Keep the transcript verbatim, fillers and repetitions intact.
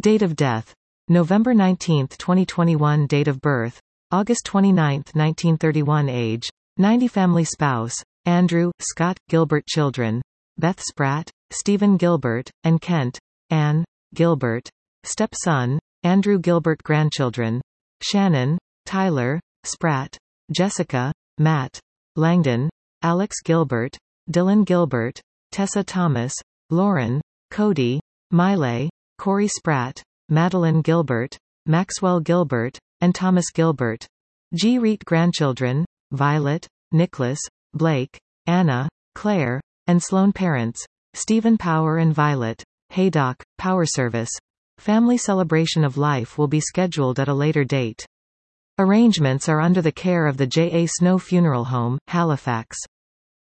Date of death: November nineteenth twenty twenty-one. Date of birth: August twenty-ninth nineteen thirty-one. Age: ninety. Family spouse: Andrew, Scott, Gilbert. Children: Beth Spratt, Stephen Gilbert, and Kent, Ann, Gilbert. Stepson: Andrew Gilbert. Grandchildren: Shannon, Tyler, Spratt, Jessica, Matt, Langdon, Alex Gilbert, Dylan Gilbert, Tessa Thomas, Lauren, Cody, Miley, Corey Spratt, Madeline Gilbert, Maxwell Gilbert, and Thomas Gilbert. G. Reet. Grandchildren: Violet, Nicholas, Blake, Anna, Claire, and Sloan. Parents: Stephen Power and Violet. Haydock, Power Service. Family celebration of life will be scheduled at a later date. Arrangements are under the care of the J A Snow Funeral Home, Halifax.